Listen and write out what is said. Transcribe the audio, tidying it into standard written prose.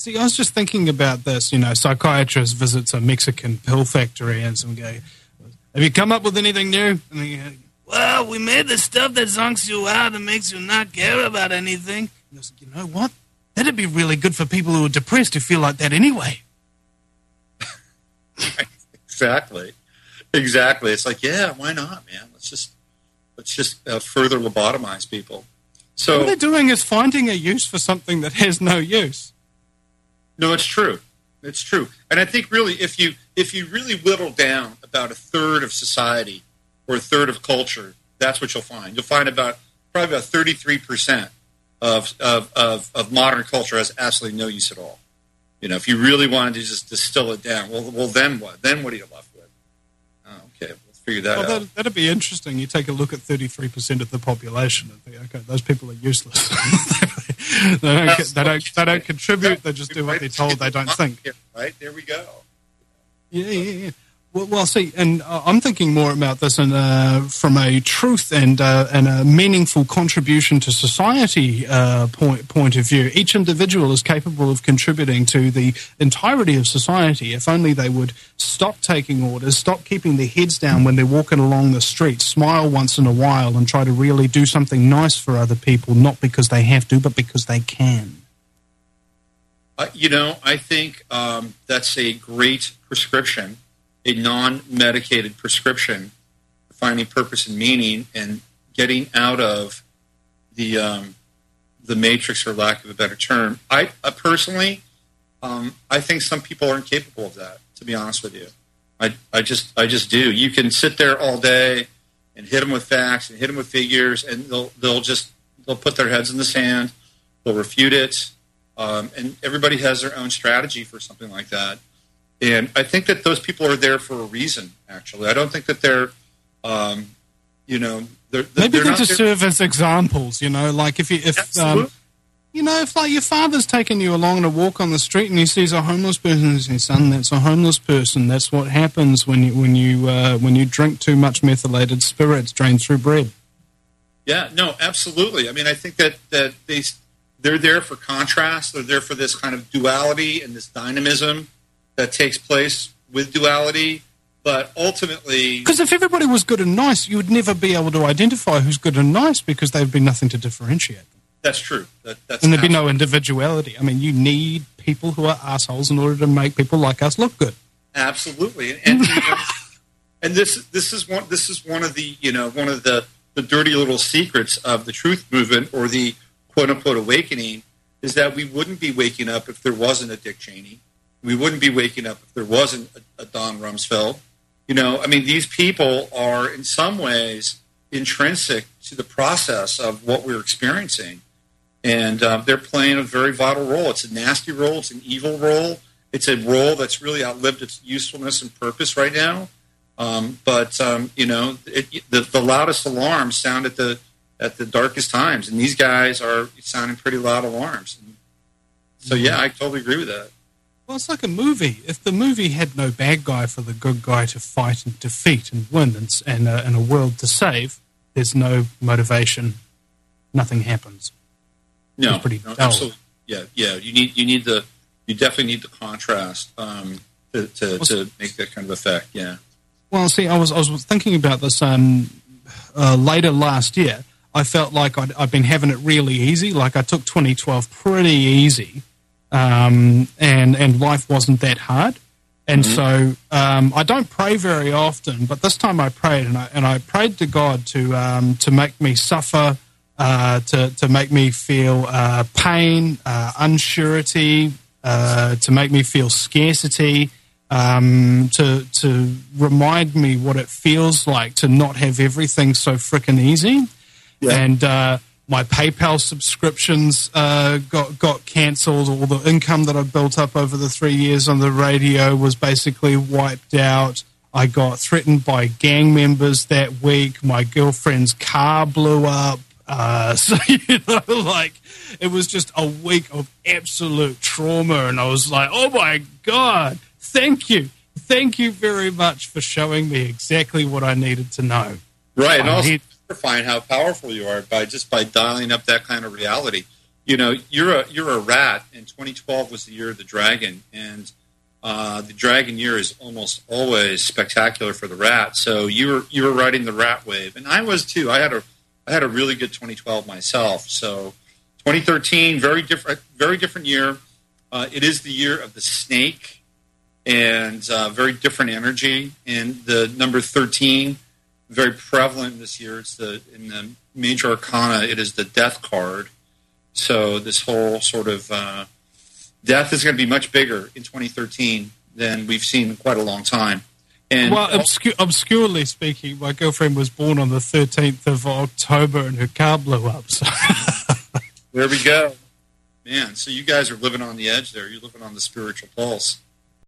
See, I was just thinking about this. Psychiatrist visits a Mexican pill factory, and some guy, have you come up with anything new? And he goes, well, we made the stuff that zonks you out and makes you not care about anything. He goes, you know what? That'd be really good for people who are depressed who feel like that anyway. Exactly. It's like, yeah, why not, man? Let's just further lobotomize people. So what they're doing is finding a use for something that has no use. No, it's true. And I think really, if you really whittle down about a third of society or a third of culture, that's what you'll find. You'll find probably about 33% of modern culture has absolutely no use at all. If you really wanted to just distill it down, well, then what? Then what are you left with? Oh, okay, let's figure that out. That'd be interesting. You take a look at 33% of the population and think, okay, those people are useless. they don't contribute. They just do what they're told. They don't think. Right, there we go. Yeah. Well, see, and I'm thinking more about this from a truth and a meaningful contribution to society point of view. Each individual is capable of contributing to the entirety of society if only they would stop taking orders, stop keeping their heads down when they're walking along the street, smile once in a while, and try to really do something nice for other people, not because they have to, but because they can. I think that's a great prescription. A non-medicated prescription for finding purpose and meaning and getting out of the matrix, for lack of a better term. I personally, I think some people aren't capable of that. To be honest with you, I just do. You can sit there all day and hit them with facts and hit them with figures, and they'll put their heads in the sand. They'll refute it, and everybody has their own strategy for something like that. And I think that those people are there for a reason, actually. I don't think that they're, maybe they're to serve as examples, like if your father's taking you along to walk on the street and he sees a homeless person, he says, son, that's a homeless person. That's what happens when you drink too much methylated spirits drained through bread. Yeah, no, absolutely. I mean, I think that they're there for contrast. They're there for this kind of duality and this dynamism that takes place with duality, but ultimately... Because if everybody was good and nice, you would never be able to identify who's good and nice because there would be nothing to differentiate them. That's true. And there'd be no individuality. I mean, you need people who are assholes in order to make people like us look good. Absolutely. And this is one of the dirty little secrets of the truth movement, or the quote-unquote awakening, is that we wouldn't be waking up if there wasn't a Dick Cheney. We wouldn't be waking up if there wasn't a Don Rumsfeld. These people are in some ways intrinsic to the process of what we're experiencing. And they're playing a very vital role. It's a nasty role. It's an evil role. It's a role that's really outlived its usefulness and purpose right now. The loudest alarms sound at the darkest times. And these guys are sounding pretty loud alarms. And so, yeah, I totally agree with that. Well, it's like a movie. If the movie had no bad guy for the good guy to fight and defeat and win and a world to save, there's no motivation. Nothing happens. No, it's pretty dull. Absolutely. Yeah. You definitely need the contrast to make that kind of effect. Yeah. Well, see, I was thinking about this later last year. I felt like I'd been having it really easy. Like I took 2012 pretty easy. And life wasn't that hard. And so I don't pray very often, but this time I prayed, and I prayed to God to make me suffer, to make me feel pain, unsurety, to make me feel scarcity, to remind me what it feels like to not have everything so frickin' easy. Yeah. And my PayPal subscriptions got cancelled. All the income that I built up over the 3 years on the radio was basically wiped out. I got threatened by gang members that week. My girlfriend's car blew up. It was just a week of absolute trauma. And I was like, oh, my God, thank you. Thank you very much for showing me exactly what I needed to know. Right, and also find how powerful you are by dialing up that kind of reality. you're a rat, and 2012 was the year of the dragon, and the dragon year is almost always spectacular for the rat. So you were riding the rat wave, and I was too. I had a really good 2012 myself. So 2013, very different year. It is the year of the snake, and very different energy. And the number 13, very prevalent this year. It's in the major arcana. It is the death card. So this whole sort of death is going to be much bigger in 2013 than we've seen in quite a long time. And obscurely speaking, my girlfriend was born on the 13th of October and her car blew up. So. There we go. Man, so you guys are living on the edge there. You're living on the spiritual pulse.